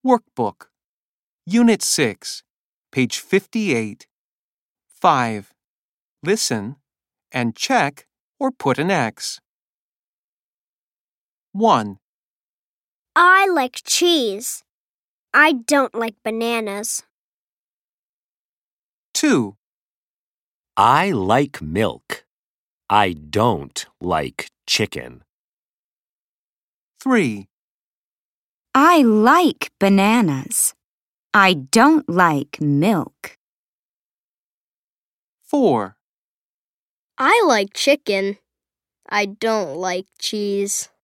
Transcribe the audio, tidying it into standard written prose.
Workbook, Unit 6, page 58. 5. Listen and check or put an X. 1, I like cheese. I don't like bananas. 2, I like milk. I don't like chicken. 3, I like bananas. I don't like milk. 4, I like chicken. I don't like cheese.